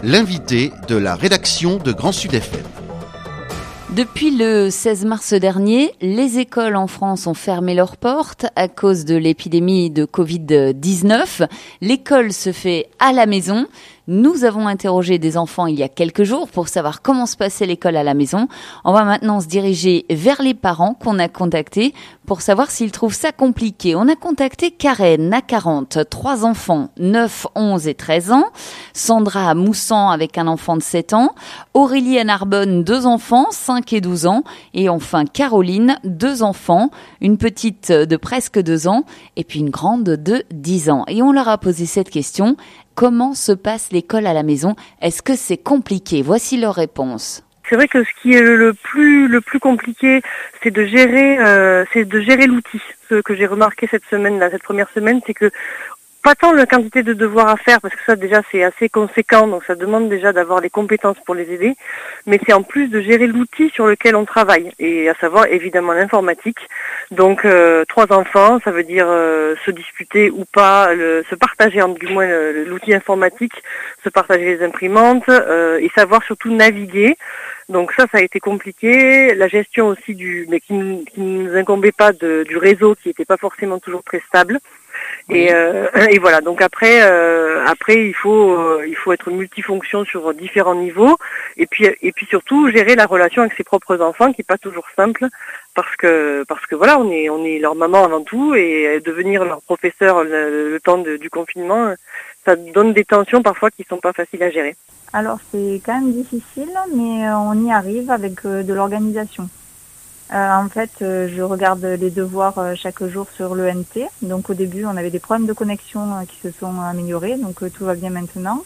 l'invité de la rédaction de Grand Sud FM. Depuis le 16 mars dernier, les écoles en France ont fermé leurs portes à cause de l'épidémie de Covid-19. L'école se fait à la maison. Nous avons interrogé des enfants il y a quelques jours pour savoir comment se passait l'école à la maison. On va maintenant se diriger vers les parents qu'on a contactés pour savoir s'ils trouvent ça compliqué. On a contacté Karen à 40, 3 enfants, 9, 11 et 13 ans. Sandra à Moussan avec un enfant de 7 ans. Aurélie à Narbonne, 2 enfants, 5 et 12 ans. Et enfin Caroline, 2 enfants, une petite de presque 2 ans et puis une grande de 10 ans. Et on leur a posé cette question: comment se passe l'école à la maison? Est-ce que c'est compliqué? Voici leur réponse. C'est vrai que ce qui est le plus compliqué, c'est de gérer l'outil. Ce que j'ai remarqué cette première semaine, c'est que pas tant la quantité de devoirs à faire, parce que ça déjà c'est assez conséquent, donc ça demande déjà d'avoir les compétences pour les aider, mais c'est en plus de gérer l'outil sur lequel on travaille, et à savoir évidemment l'informatique. Donc 3 enfants, ça veut dire se disputer ou pas, se partager du moins l'outil informatique, se partager les imprimantes, et savoir surtout naviguer. Donc ça a été compliqué. La gestion aussi mais qui nous incombait pas du réseau, qui n'était pas forcément toujours très stable. Et voilà. Donc après il faut être multifonction sur différents niveaux. Et puis surtout gérer la relation avec ses propres enfants, qui est pas toujours simple, parce que voilà, on est leur maman avant tout, et devenir leur professeur le temps du confinement, ça donne des tensions parfois qui sont pas faciles à gérer. Alors c'est quand même difficile, mais on y arrive avec de l'organisation. En fait, je regarde les devoirs chaque jour sur l'ENT. Donc au début, on avait des problèmes de connexion qui se sont améliorés, donc tout va bien maintenant.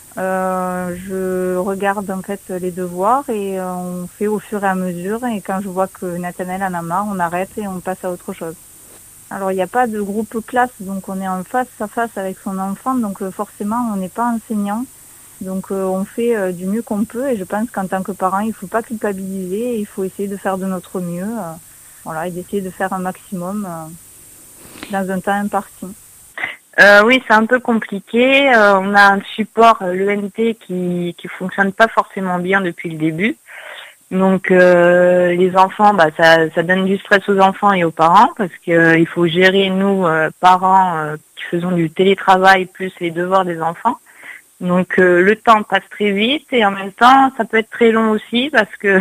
Je regarde en fait les devoirs et on fait au fur et à mesure. Et quand je vois que Nathanaël en a marre, on arrête et on passe à autre chose. Alors il n'y a pas de groupe classe, donc on est en face à face avec son enfant, donc forcément on n'est pas enseignant. Donc on fait du mieux qu'on peut, et je pense qu'en tant que parent, il ne faut pas culpabiliser, il faut essayer de faire de notre mieux, et d'essayer de faire un maximum dans un temps imparti. Oui, c'est un peu compliqué. On a un support, l'ENT, qui fonctionne pas forcément bien depuis le début. Donc les enfants, ça donne du stress aux enfants et aux parents, parce que il faut gérer nous parents qui faisons du télétravail plus les devoirs des enfants. Donc le temps passe très vite, et en même temps ça peut être très long aussi, parce que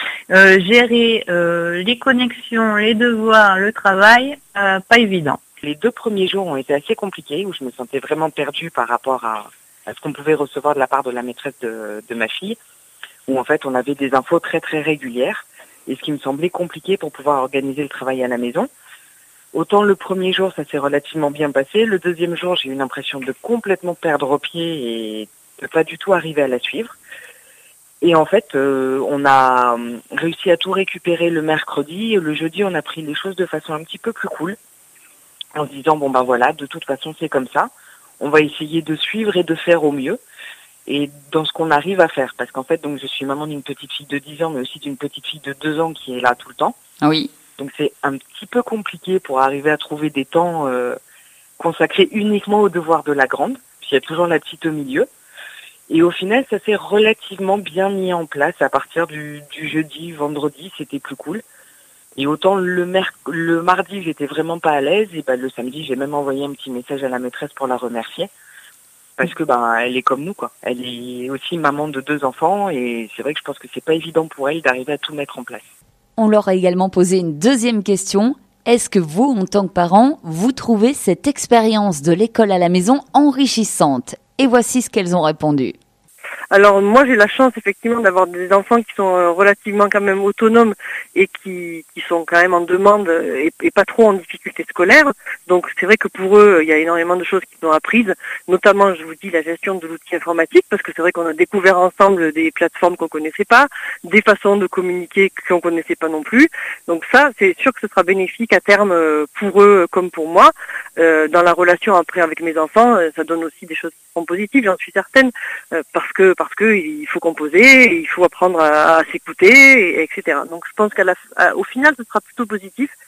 gérer les connexions, les devoirs, le travail, pas évident. Les 2 premiers jours ont été assez compliqués, où je me sentais vraiment perdue par rapport à ce qu'on pouvait recevoir de la part de la maîtresse de ma fille, où en fait on avait des infos très très régulières, et ce qui me semblait compliqué pour pouvoir organiser le travail à la maison. Autant le premier jour, ça s'est relativement bien passé. Le deuxième jour, j'ai eu l'impression de complètement perdre pied et de pas du tout arriver à la suivre. Et en fait, on a réussi à tout récupérer le mercredi. Et le jeudi, on a pris les choses de façon un petit peu plus cool, en se disant, voilà, de toute façon, c'est comme ça. On va essayer de suivre et de faire au mieux. Et dans ce qu'on arrive à faire. Parce qu'en fait, donc, je suis maman d'une petite fille de 10 ans, mais aussi d'une petite fille de 2 ans qui est là tout le temps. Oui. Donc c'est un petit peu compliqué pour arriver à trouver des temps consacrés uniquement aux devoirs de la grande, puis il y a toujours la petite au milieu. Et au final, ça s'est relativement bien mis en place. À partir du jeudi, vendredi, c'était plus cool. Et autant le mardi, j'étais vraiment pas à l'aise, et le samedi, j'ai même envoyé un petit message à la maîtresse pour la remercier. Parce que elle est comme nous, quoi. Elle est aussi maman de 2 enfants, et c'est vrai que je pense que c'est pas évident pour elle d'arriver à tout mettre en place. On leur a également posé une deuxième question. Est-ce que vous, en tant que parents, vous trouvez cette expérience de l'école à la maison enrichissante? Et voici ce qu'elles ont répondu. Alors moi j'ai la chance effectivement d'avoir des enfants qui sont relativement quand même autonomes et qui sont quand même en demande et pas trop en difficulté scolaire. Donc c'est vrai que pour eux il y a énormément de choses qu'ils ont apprises, notamment je vous dis la gestion de l'outil informatique, parce que c'est vrai qu'on a découvert ensemble des plateformes qu'on connaissait pas, des façons de communiquer qu'on connaissait pas non plus. Donc ça c'est sûr que ce sera bénéfique à terme pour eux comme pour moi. Dans la relation après avec mes enfants, ça donne aussi des choses qui seront positives, j'en suis certaine, parce que il faut composer, il faut apprendre à s'écouter, etc. Donc je pense qu'au final ce sera plutôt positif,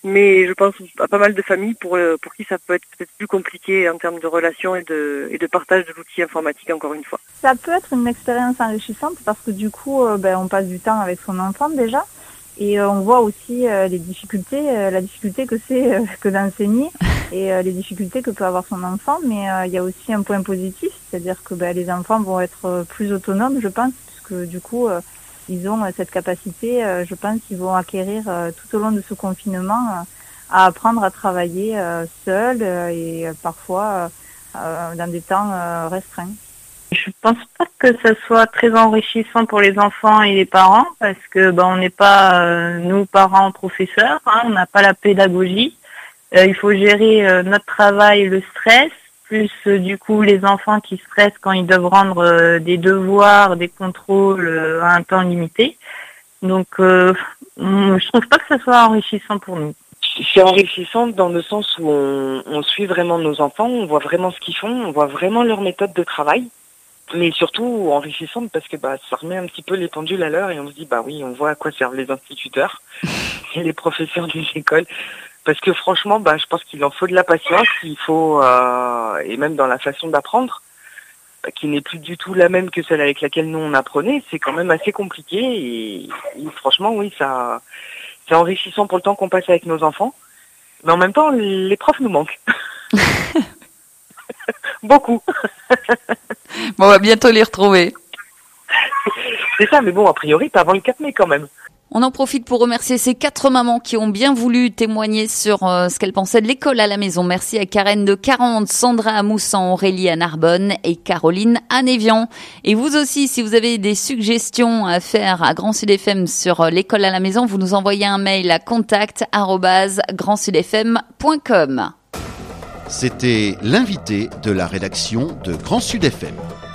mais je pense à pas mal de familles pour qui ça peut être peut-être plus compliqué en termes de relations et de partage de l'outil informatique, encore une fois. Ça peut être une expérience enrichissante parce que du coup, on passe du temps avec son enfant déjà. Et on voit aussi les difficultés, la difficulté que c'est que d'enseigner et les difficultés que peut avoir son enfant. Mais il y a aussi un point positif, c'est-à-dire que les enfants vont être plus autonomes, je pense, puisque du coup, ils ont cette capacité, je pense qu'ils vont acquérir tout au long de ce confinement à apprendre à travailler seuls et parfois dans des temps restreints. Je pense pas que ça soit très enrichissant pour les enfants et les parents parce que on n'est pas nous parents professeurs, on n'a pas la pédagogie. Il faut gérer notre travail, le stress, plus du coup les enfants qui stressent quand ils doivent rendre des devoirs, des contrôles à un temps limité. Donc je trouve pas que ça soit enrichissant pour nous. C'est enrichissant dans le sens où on suit vraiment nos enfants, on voit vraiment ce qu'ils font, on voit vraiment leur méthode de travail. Mais surtout enrichissante parce que ça remet un petit peu les pendules à l'heure et on se dit oui, on voit à quoi servent les instituteurs et les professeurs des écoles. Parce que franchement, je pense qu'il en faut de la patience, il faut et même dans la façon d'apprendre, qui n'est plus du tout la même que celle avec laquelle nous on apprenait, c'est quand même assez compliqué et franchement oui, ça c'est enrichissant pour le temps qu'on passe avec nos enfants. Mais en même temps, les profs nous manquent. Beaucoup. On va bientôt les retrouver. C'est ça, mais a priori, pas avant le 4 mai quand même. On en profite pour remercier ces 4 mamans qui ont bien voulu témoigner sur ce qu'elles pensaient de l'école à la maison. Merci à Karen de 40, Sandra à Moussan, Aurélie à Narbonne et Caroline à Névian. Et vous aussi, si vous avez des suggestions à faire à Grand Sud FM sur l'école à la maison, vous nous envoyez un mail à contact@grandsudfm.com. C'était l'invité de la rédaction de Grand Sud FM.